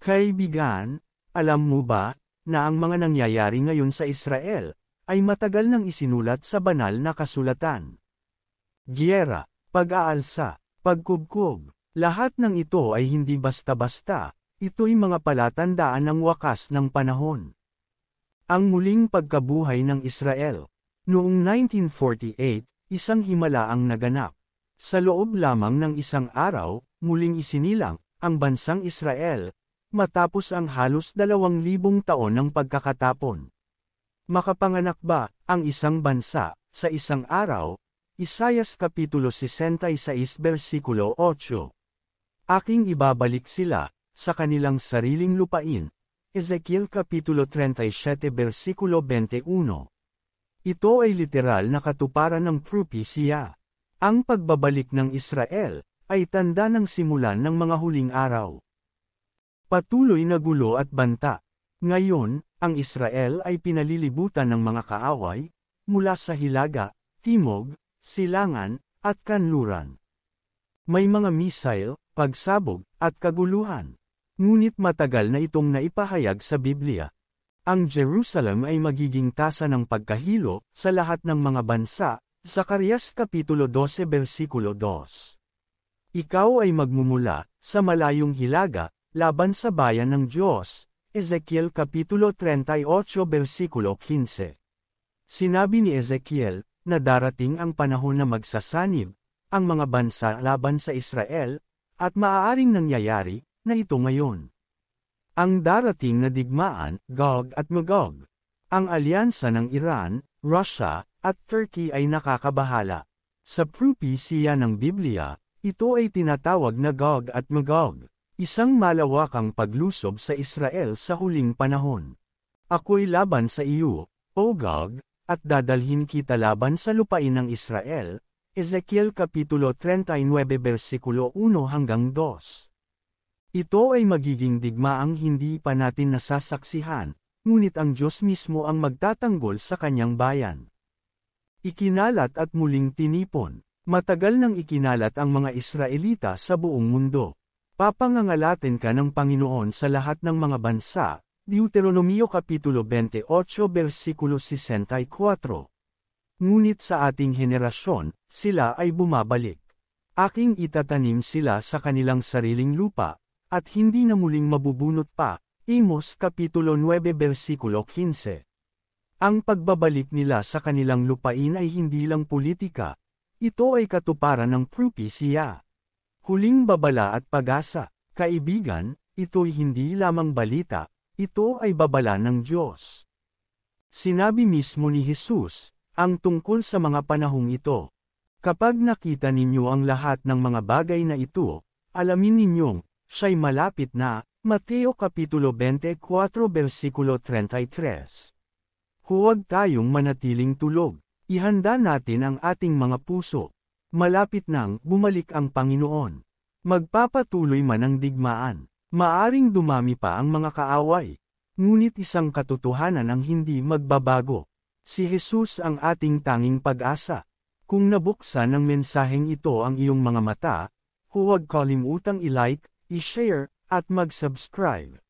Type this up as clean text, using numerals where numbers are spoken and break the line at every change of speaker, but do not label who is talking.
Kaibigan, alam mo ba, na ang mga nangyayari ngayon sa Israel, ay matagal nang isinulat sa banal na kasulatan? Giyera, pag-aalsa, pagkubkob, lahat ng ito ay hindi basta-basta, ito'y mga palatandaan ng wakas ng panahon. Ang muling pagkabuhay ng Israel. Noong 1948, isang himala ang naganap. Sa loob lamang ng isang araw, muling isinilang ang bansang Israel, matapos ang halos 2,000 taon ng pagkakatapon. Makapanganak ba ang isang bansa sa isang araw? Isayas Kapitulo 66 versikulo 8. Aking ibabalik sila sa kanilang sariling lupain. Ezekiel Kapitulo 37 versikulo 21. Ito ay literal na katuparan ng propesya. Ang pagbabalik ng Israel ay tanda ng simulan ng mga huling araw. Patuloy na gulo at banta. Ngayon, ang Israel ay pinalilibutan ng mga kaaway, mula sa hilaga, timog, silangan, at kanluran. May mga missile, pagsabog, at kaguluhan. Ngunit matagal na itong naipahayag sa Biblia. Ang Jerusalem ay magiging tasa ng pagkahilo sa lahat ng mga bansa, Zacarias Kapitulo 12 versikulo 2. Ikaw ay magmumula sa malayong hilaga, laban sa bayan ng Diyos, Ezekiel Kapitulo 38 versikulo 15. Sinabi ni Ezekiel, na darating ang panahon na magsasanib, ang mga bansa laban sa Israel, at maaaring nangyayari, na ito ngayon. Ang darating na digmaan, Gog at Magog. Ang alyansa ng Iran, Russia, at Turkey ay nakakabahala. Sa propesya ng Biblia, ito ay tinatawag na Gog at Magog, isang malawakang paglusob sa Israel sa huling panahon. Ako'y laban sa iyo, O Gog, at dadalhin kita laban sa lupain ng Israel. Ezekiel Kapitulo 39 versikulo 1 hanggang 2. Ito ay magiging digmaang hindi pa natin nasasaksihan, ngunit ang Diyos mismo ang magtatanggol sa kanyang bayan. Ikinalat at muling tinipon. Matagal nang ikinalat ang mga Israelita sa buong mundo. Papangangalatin ka ng Panginoon sa lahat ng mga bansa. Deuteronomio Kapitulo 28 versikulo 64. Ngunit sa ating henerasyon, sila ay bumabalik. Aking itatanim sila sa kanilang sariling lupa, at hindi na muling mabubunot pa. Amos Kapitulo 9 versikulo 15. Ang pagbabalik nila sa kanilang lupain ay hindi lang politika. Ito ay katuparan ng propesya. Huling babala at pag-asa. Kaibigan, ito'y hindi lamang balita, ito ay babala ng Diyos. Sinabi mismo ni Jesus, ang tungkol sa mga panahong ito. Kapag nakita ninyo ang lahat ng mga bagay na ito, alamin ninyong, siya'y malapit na. Mateo Kapitulo 24 versikulo 33. Huwag tayong manatiling tulog. Ihanda natin ang ating mga puso. Malapit nang bumalik ang Panginoon. Magpapatuloy man ang digmaan. Maaring dumami pa ang mga kaaway. Ngunit isang katotohanan ang hindi magbabago. Si Jesus ang ating tanging pag-asa. Kung nabuksan ng mensaheng ito ang iyong mga mata, huwag kalimutang i-like, i-share, at mag-subscribe.